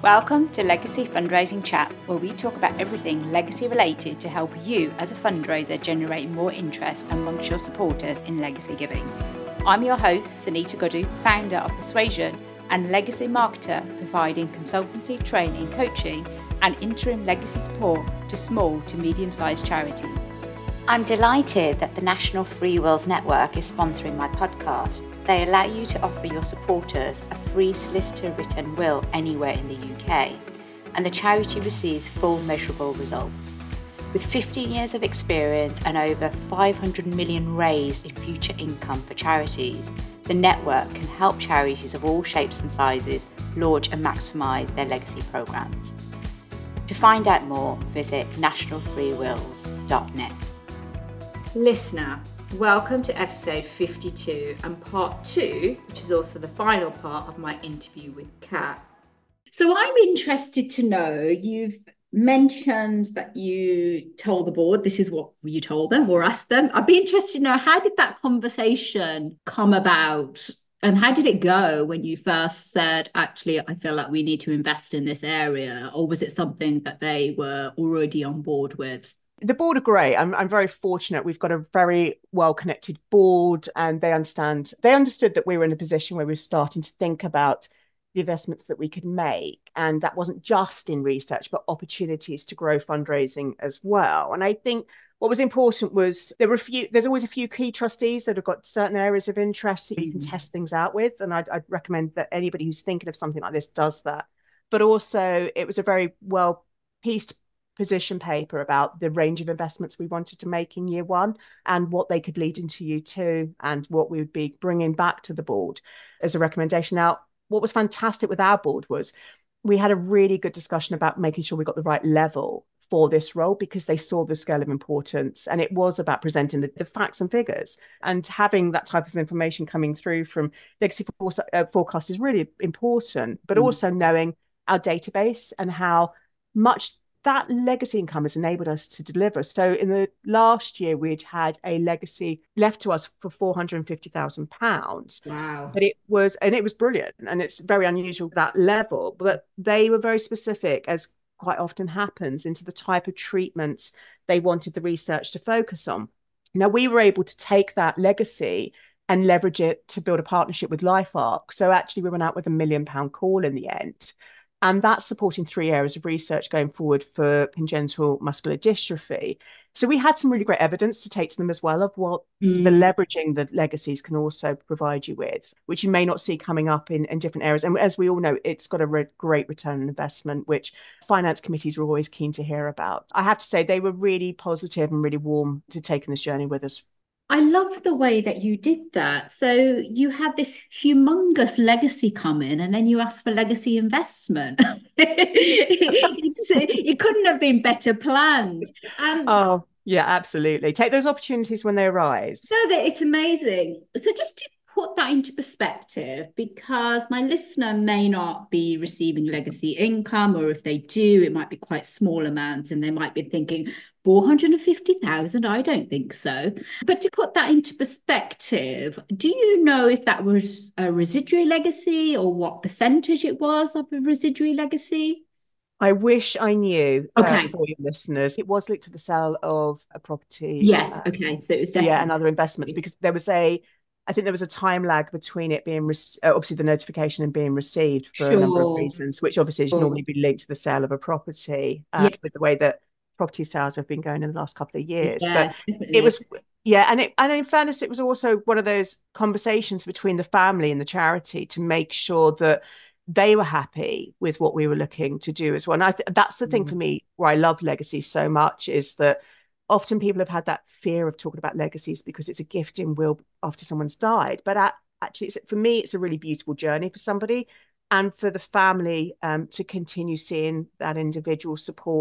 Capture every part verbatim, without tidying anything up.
Welcome to Legacy Fundraising Chat, where we talk about everything legacy related to help you as a fundraiser generate more interest amongst your supporters in legacy giving. I'm your host, Sunita Gudu, founder of Persuasion and legacy marketer, providing consultancy, training, coaching and interim legacy support to small to medium-sized charities. I'm delighted that the National Free Wills Network is sponsoring my podcast. They allow you to offer your supporters a free solicitor-written will anywhere in the U K, and the charity receives full measurable results. With fifteen years of experience and over five hundred million raised in future income for charities, the network can help charities of all shapes and sizes launch and maximise their legacy programmes. To find out more, visit national free wills dot net. Listener, welcome to episode fifty-two and part two, which is also the final part of my interview with Kat. So I'm interested to know, you've mentioned that you told the board, this is what you told them or asked them. I'd be interested to know, how did that conversation come about? And how did it go when you first said, actually, I feel like we need to invest in this area? Or was it something that they were already on board with? The board are great. I'm, I'm very fortunate. We've got a very well-connected board, and they understand, they understood that we were in a position where we were starting to think about the investments that we could make. And that wasn't just in research, but opportunities to grow fundraising as well. And I think what was important was there were a few, there's always a few key trustees that have got certain areas of interest that you can mm-hmm. test things out with. And I'd, I'd recommend that anybody who's thinking of something like this does that. But also it was a very well-pieced position paper about the range of investments we wanted to make in year one and what they could lead into year two and what we would be bringing back to the board as a recommendation. Now, what was fantastic with our board was we had a really good discussion about making sure we got the right level for this role, because they saw the scale of importance, and it was about presenting the, the facts and figures, and having that type of information coming through from legacy forecast is really important, but mm. also knowing our database and how much that legacy income has enabled us to deliver. So in the last year, we'd had a legacy left to us for four hundred fifty thousand pounds. Wow. But it was, and it was brilliant. And it's very unusual at that level, but they were very specific, as quite often happens, into the type of treatments they wanted the research to focus on. Now, we were able to take that legacy and leverage it to build a partnership with LifeArc. So actually we went out with a million pound call in the end. And that's supporting three areas of research going forward for congenital muscular dystrophy. So we had some really great evidence to take to them as well of what mm. the leveraging the legacies can also provide you with, which you may not see coming up in, in different areas. And as we all know, it's got a re- great return on investment, which finance committees are always keen to hear about. I have to say they were really positive and really warm to taking this journey with us. I love the way that you did that. So you had this humongous legacy come in, and then you asked for legacy investment. it's, it couldn't have been better planned. Um, oh, yeah, absolutely. Take those opportunities when they arise. No, it's amazing. So just to put that into perspective, because my listener may not be receiving legacy income, or if they do, it might be quite small amounts, and they might be thinking, four hundred fifty thousand, I don't think so. But to put that into perspective, do you know if that was a residuary legacy, or what percentage it was of a residuary legacy? I wish I knew. Okay. Uh, for your listeners, it was linked to the sale of a property. Yes. Uh, okay. So it was definitely. Yeah, and other investments, because there was a, I think there was a time lag between it being, re- uh, obviously the notification and being received for sure. a number of reasons, which obviously should sure. normally be linked to the sale of a property, uh, yeah. with the way that property sales have been going in the last couple of years. Yeah, but definitely. It was, yeah, and it, and in fairness, it was also one of those conversations between the family and the charity to make sure that they were happy with what we were looking to do as well. And I th- that's the thing mm. for me, where I love legacy so much, is that often people have had that fear of talking about legacies because it's a gift in will after someone's died. But at, actually, it's, for me, it's a really beautiful journey for somebody, and for the family um, to continue seeing that individual support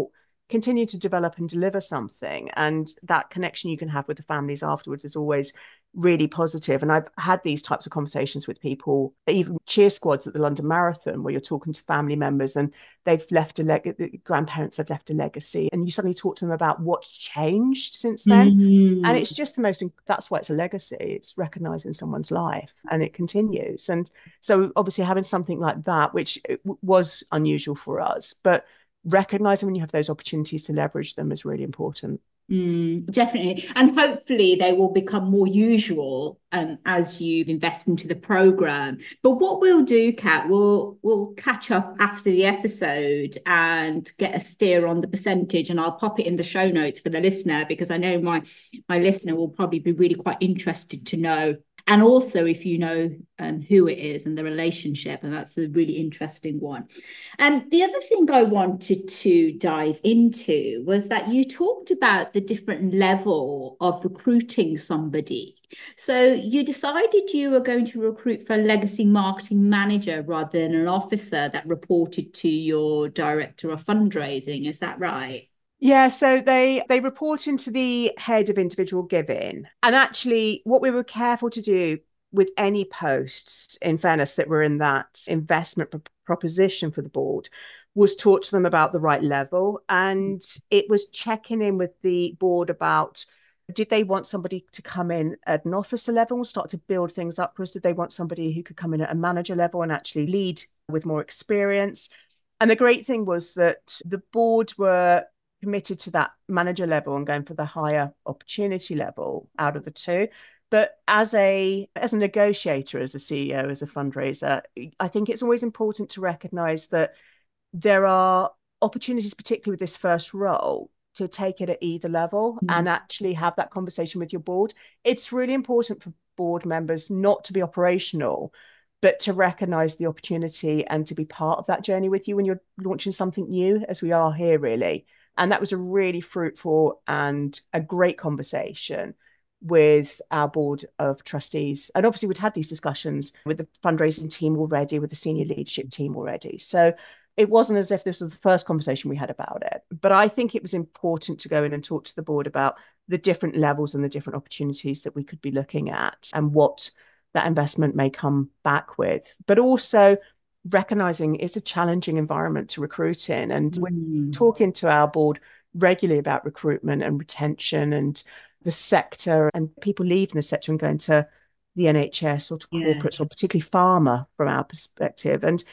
continue to develop and deliver something. And that connection you can have with the families afterwards is always really positive. And I've had these types of conversations with people, even cheer squads at the London Marathon, where you're talking to family members and they've left a leg, the grandparents have left a legacy, and you suddenly talk to them about what's changed since then. Mm. And it's just the most, that's why it's a legacy. It's recognizing someone's life and it continues. And so obviously having something like that, which was unusual for us, but recognizing when you have those opportunities to leverage them is really important. Mm, definitely. And hopefully they will become more usual um, as you invest into the program. But what we'll do, Kat, we'll, we'll catch up after the episode and get a steer on the percentage, and I'll pop it in the show notes for the listener, because I know my, my listener will probably be really quite interested to know. And also if you know um, who it is and the relationship, and that's a really interesting one. And the other thing I wanted to dive into was that you talked about the different level of recruiting somebody. So you decided you were going to recruit for a legacy marketing manager rather than an officer that reported to your director of fundraising. Is that right? Yeah, so they they report into the head of individual giving. And actually, what we were careful to do with any posts, in fairness, that were in that investment pro- proposition for the board, was talk to them about the right level. And it was checking in with the board about, did they want somebody to come in at an officer level and start to build things up for us? Did they want somebody who could come in at a manager level and actually lead with more experience? And the great thing was that the board were committed to that manager level and going for the higher opportunity level out of the two. But as a as a negotiator, as a C E O, as a fundraiser, I think it's always important to recognize that there are opportunities, particularly with this first role, to take it at either level mm. and actually have that conversation with your board. It's really important for board members not to be operational, but to recognize the opportunity and to be part of that journey with you when you're launching something new, as we are here, really. And that was a really fruitful and a great conversation with our board of trustees. And obviously we'd had these discussions with the fundraising team already, with the senior leadership team already. So it wasn't as if this was the first conversation we had about it. But I think it was important to go in and talk to the board about the different levels and the different opportunities that we could be looking at and what that investment may come back with. But also recognizing it's a challenging environment to recruit in. And we're mm. talking to our board regularly about recruitment and retention and the sector, and people leaving the sector and going to the N H S or to yes. corporates, or particularly pharma from our perspective. And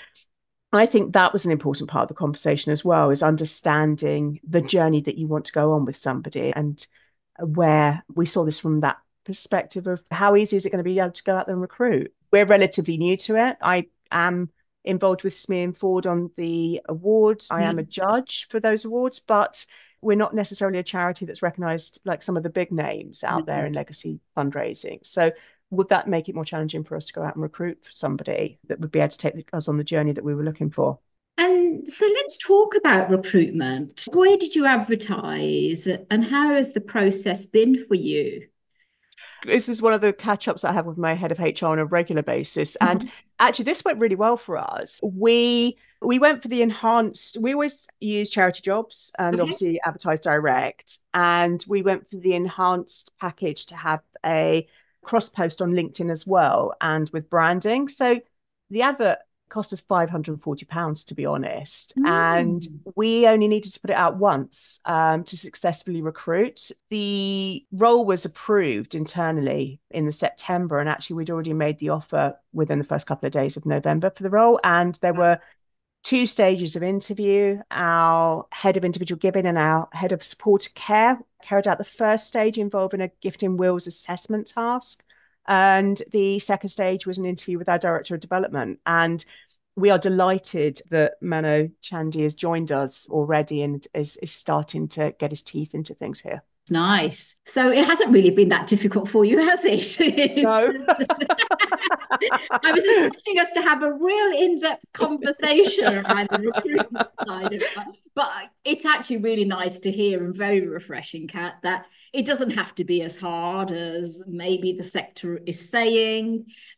I think that was an important part of the conversation as well, is understanding the journey that you want to go on with somebody, and where we saw this from that perspective of how easy is it going to be able to go out there and recruit. We're relatively new to it. I am involved with S M E and Ford on the awards. I am a judge for those awards, but we're not necessarily a charity that's recognised like some of the big names out mm-hmm. there in legacy fundraising. So would that make it more challenging for us to go out and recruit somebody that would be able to take us on the journey that we were looking for? And so let's talk about recruitment. Where did you advertise and how has the process been for you? This is one of the catch-ups I have with my head of H R on a regular basis. Mm-hmm. And actually, this went really well for us. We we went for the enhanced, we always use charity jobs and okay. obviously advertise direct. And we went for the enhanced package to have a cross-post on LinkedIn as well, and with branding. So the advert cost us five hundred forty pounds, to be honest. Mm. And we only needed to put it out once um, to successfully recruit. The role was approved internally in the September, and actually we'd already made the offer within the first couple of days of November for the role. And there were two stages of interview. Our head of individual giving and our head of supported care carried out the first stage involving a gifting wills assessment task. And the second stage was an interview with our director of development. And we are delighted that Mano Chandy has joined us already and is, is starting to get his teeth into things here. Nice. So it hasn't really been that difficult for you, has it? No. I was expecting us to have a real in-depth conversation around the recruitment side of it. But it's actually really nice to hear and very refreshing, Kat, that it doesn't have to be as hard as maybe the sector is saying.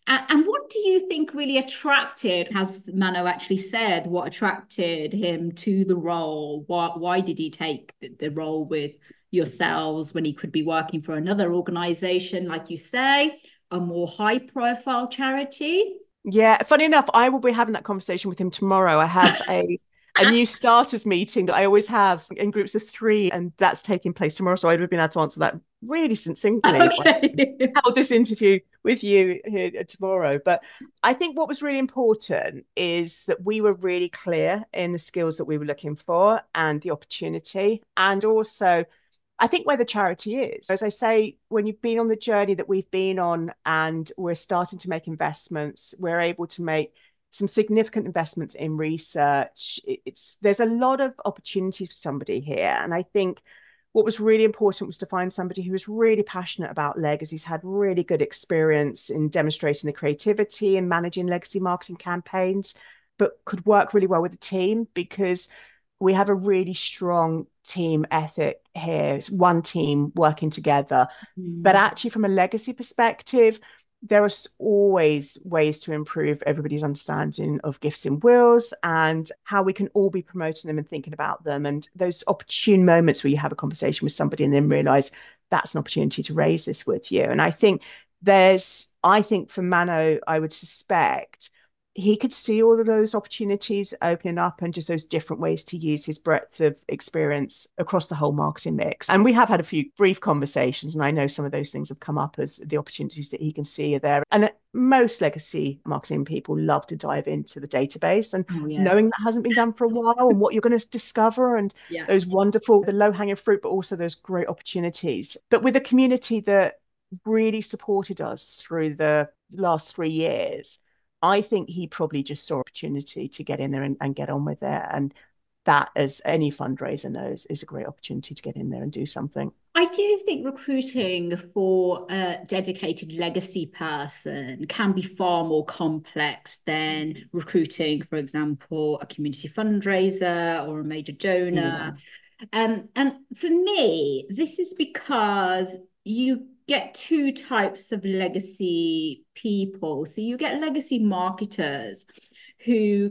And, and what do you think really attracted, has Mano actually said what attracted him to the role? Why, why did he take the, the role with yourselves when he could be working for another organization, like you say, a more high profile charity? Yeah, funny enough, I will be having that conversation with him tomorrow. I have a a new starters meeting that I always have in groups of three, and that's taking place tomorrow. So I would have been able to answer that really succinctly if I Okay. held this interview with you here tomorrow. But I think what was really important is that we were really clear in the skills that we were looking for and the opportunity, and also I think where the charity is. As I say, when you've been on the journey that we've been on and we're starting to make investments, we're able to make some significant investments in research. It's there's a lot of opportunities for somebody here. And I think what was really important was to find somebody who was really passionate about legacies, had really good experience in demonstrating the creativity and managing legacy marketing campaigns, but could work really well with the team because we have a really strong team ethic here. It's one team working together. But Mm. actually, from a legacy perspective, there are always ways to improve everybody's understanding of gifts in wills and how we can all be promoting them and thinking about them. And those opportune moments where you have a conversation with somebody and then realize that's an opportunity to raise this with you. And I think there's, I think for Mano, I would suspect he could see all of those opportunities opening up and just those different ways to use his breadth of experience across the whole marketing mix. And we have had a few brief conversations, and I know some of those things have come up as the opportunities that he can see are there. And most legacy marketing people love to dive into the database and Oh, yes. knowing that hasn't been done for a while and what you're going to discover and Yeah. those wonderful, the low hanging fruit, but also those great opportunities. But with a community that really supported us through the last three years, I think he probably just saw opportunity to get in there and, and get on with it. And that, as any fundraiser knows, is a great opportunity to get in there and do something. I do think recruiting for a dedicated legacy person can be far more complex than recruiting, for example, a community fundraiser or a major Yeah. donor. Um, and for me, this is because you get two types of legacy people. So you get legacy marketers who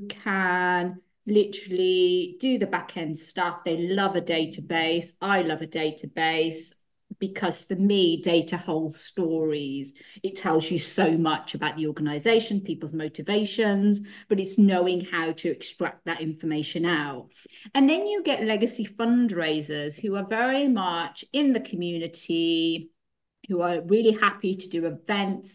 can literally do the back end stuff. They love a database. I love a database because for me, data holds stories. It tells you so much about the organization, people's motivations, but it's knowing how to extract that information out. And then you get legacy fundraisers who are very much in the community, who are really happy to do events,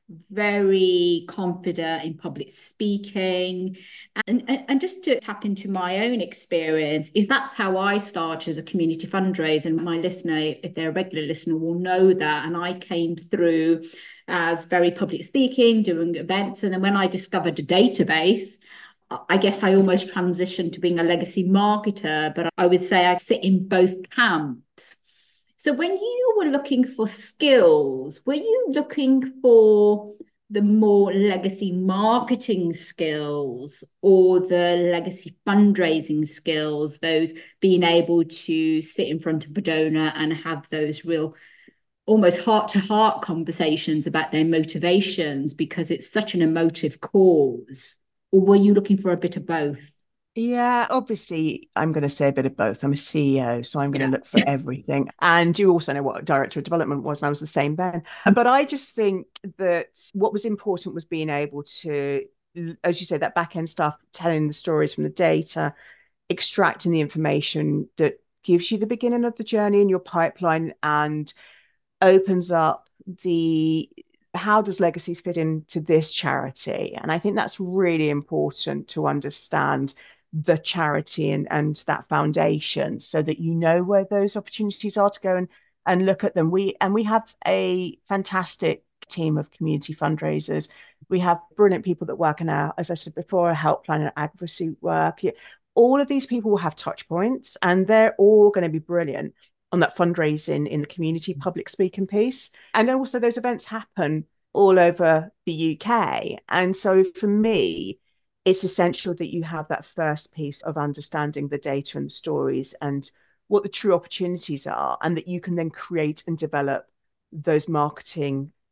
very confident in public speaking. And, and, and just to tap into my own experience, is that's how I started as a community fundraiser. And my listener, if they're a regular listener, will know that. And I came through as very public speaking, doing events. And then when I discovered a database, I guess I almost transitioned to being a legacy marketer, but I would say I sit in both camps. So when you were looking for skills, were you looking for the more legacy marketing skills or the legacy fundraising skills, those being able to sit in front of a donor and have those real almost heart-to-heart conversations about their motivations because it's such an emotive cause? Or were you looking for a bit of both? Yeah, obviously, I'm going to say a bit of both. I'm a C E O, so I'm going to Yeah. look for everything. And you also know what director of development was, and I was the same then. But I just think that what was important was being able to, as you say, that back end stuff, telling the stories from the data, extracting the information that gives you the beginning of the journey in your pipeline and opens up the how does legacies fit into this charity? And I think that's really important to understand the charity and, and that foundation so that you know where those opportunities are to go and, and look at them. We and we have a fantastic team of community fundraisers. We have brilliant people that work in our, as I said before, helpline and advocacy work. All of these people will have touch points and they're all going to be brilliant on that fundraising in the community public speaking piece. And also those events happen all over the U K. And so for me, it's essential that you have that first piece of understanding the data and the stories and what the true opportunities are, and that you can then create and develop those marketing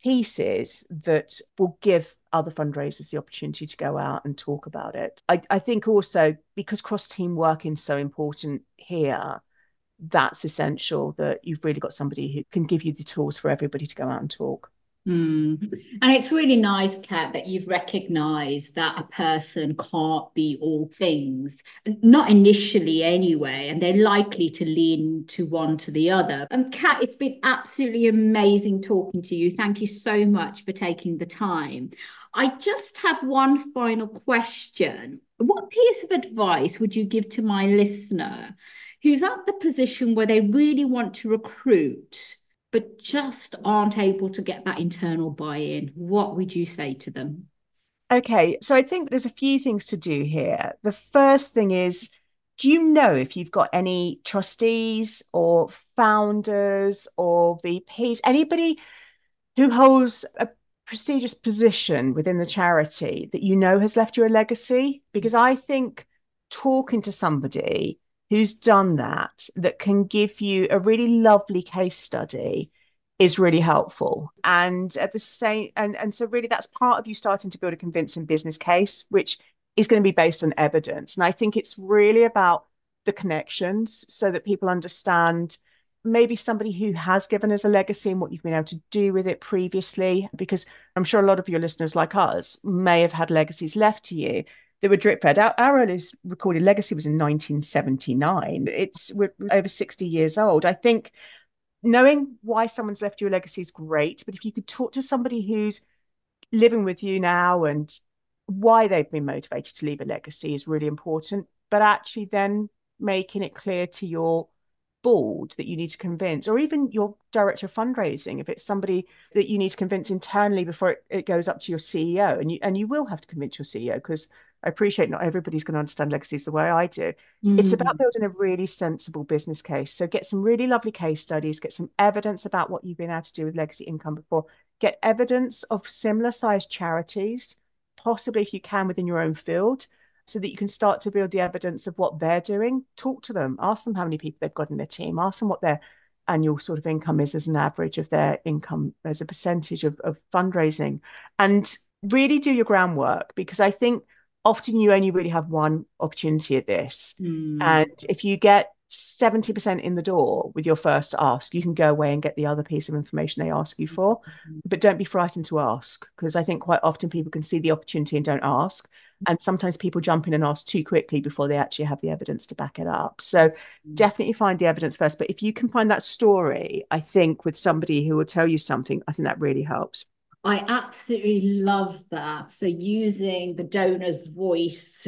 pieces that will give other fundraisers the opportunity to go out and talk about it. I, I think also because cross-team working is so important here, that's essential, that you've really got somebody who can give you the tools for everybody to go out and talk. Mm. And it's really nice, Kat, that you've recognised that a person can't be all things, not initially anyway, and they're likely to lean to one to the other. And Kat, it's been absolutely amazing talking to you. Thank you so much for taking the time. I just have one final question. What piece of advice would you give to my listener who's at the position where they really want to recruit, but just aren't able to get that internal buy-in? What would you say to them? Okay, so I think there's a few things to do here. The first thing is, do you know if you've got any trustees or founders or V Ps, anybody who holds a prestigious position within the charity that you know has left you a legacy? Because I think talking to somebody who's done that, that can give you a really lovely case study, is really helpful. And at the same, and, and so really that's part of you starting to build a convincing business case, which is going to be based on evidence. And I think it's really about the connections so that people understand maybe somebody who has given us a legacy and what you've been able to do with it previously, because I'm sure a lot of your listeners like us may have had legacies left to you that were drip fed. Our, our earliest recorded legacy was in nineteen seventy-nine. It's we're over sixty years old. I think knowing why someone's left you a legacy is great, but if you could talk to somebody who's living with you now and why they've been motivated to leave a legacy is really important. But actually then making it clear to your board that you need to convince, or even your director of fundraising, if it's somebody that you need to convince internally before it, it goes up to your C E O, and you and you will have to convince your C E O, because I appreciate not everybody's going to understand legacies the way I do. Mm. It's about building a really sensible business case. So get some really lovely case studies, get some evidence about what you've been able to do with legacy income before, get evidence of similar sized charities, possibly if you can within your own field, so that you can start to build the evidence of what they're doing. Talk to them, ask them how many people they've got in their team, ask them what their annual sort of income is as an average of their income as a percentage of, of fundraising, and really do your groundwork, because I think often you only really have one opportunity at this. Mm. And if you get seventy percent in the door with your first ask, you can go away and get the other piece of information they ask you for. Mm-hmm. But don't be frightened to ask, because I think quite often people can see the opportunity and don't ask. And sometimes people jump in and ask too quickly before they actually have the evidence to back it up. So mm-hmm. definitely find the evidence first. But if you can find that story, I think, with somebody who will tell you something, I think that really helps. I absolutely love that. So using the donor's voice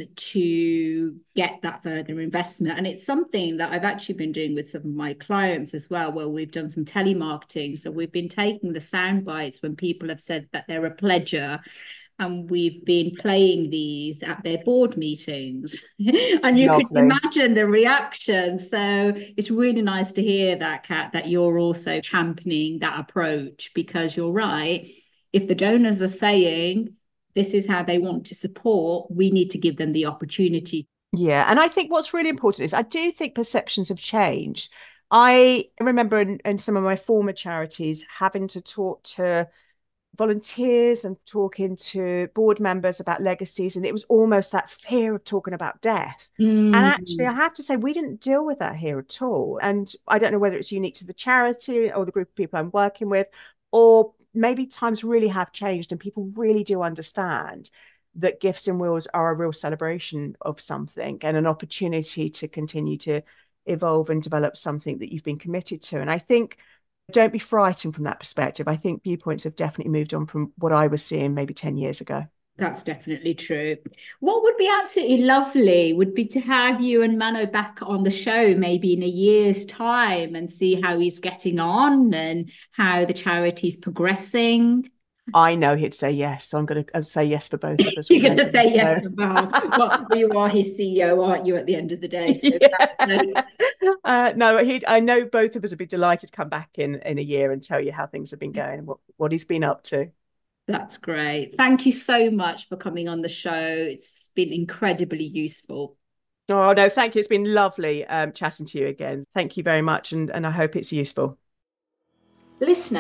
to get that further investment. And it's something that I've actually been doing with some of my clients as well, where we've done some telemarketing. So we've been taking the sound bites when people have said that they're a pledger, and we've been playing these at their board meetings. And you Lovely. Can imagine the reaction. So it's really nice to hear that, Kat, that you're also championing that approach, because you're right. If the donors are saying this is how they want to support, we need to give them the opportunity. Yeah. And I think what's really important is I do think perceptions have changed. I remember in, in some of my former charities having to talk to volunteers and talking to board members about legacies, and it was almost that fear of talking about death. Mm. And actually, I have to say, we didn't deal with that here at all. And I don't know whether it's unique to the charity or the group of people I'm working with, or maybe times really have changed and people really do understand that gifts and wills are a real celebration of something and an opportunity to continue to evolve and develop something that you've been committed to. And I think don't be frightened from that perspective. I think viewpoints have definitely moved on from what I was seeing maybe ten years ago. That's definitely true. What would be absolutely lovely would be to have you and Mano back on the show maybe in a year's time and see how he's getting on and how the charity's progressing. I know he'd say yes, so I'm going to say yes for both of us. You're going to say so. Yes for both. Well, you are his C E O, aren't you, at the end of the day? So yeah. uh, no, he, I know both of us would be delighted to come back in, in a year and tell you how things have been going and what, what he's been up to. That's great. Thank you so much for coming on the show. It's been incredibly useful. Oh, no, thank you. It's been lovely um, chatting to you again. Thank you very much. And, and I hope it's useful. Listener,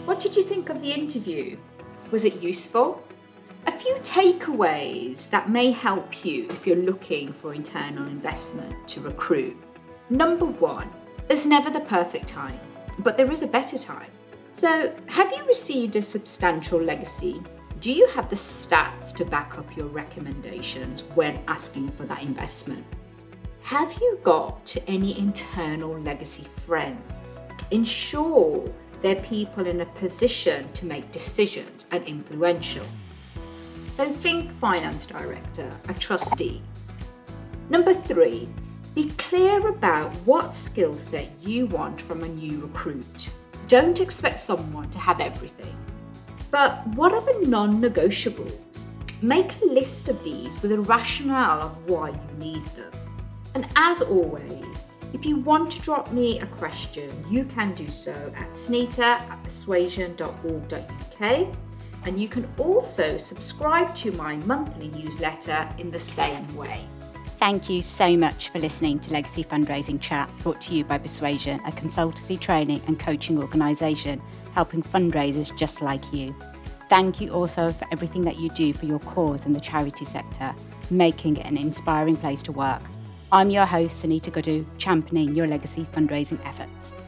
What did you think of the interview? Was it useful? A few takeaways that may help you if you're looking for internal investment to recruit. Number one, there's never the perfect time, but there is a better time. So, have you received a substantial legacy? Do you have the stats to back up your recommendations when asking for that investment? Have you got any internal legacy friends? Ensure they're people in a position to make decisions and influential. So think finance director, a trustee. Number three, be clear about what skill set you want from a new recruit. Don't expect someone to have everything. But what are the non-negotiables? Make a list of these with a rationale of why you need them. And as always, if you want to drop me a question, you can do so at snita at persuasion dot org dot uk, and you can also subscribe to my monthly newsletter in the same way. Thank you so much for listening to Legacy Fundraising Chat, brought to you by Persuasion, a consultancy, training and coaching organisation helping fundraisers just like you. Thank you also for everything that you do for your cause in the charity sector, making it an inspiring place to work. I'm your host, Sunita Godu, championing your legacy fundraising efforts.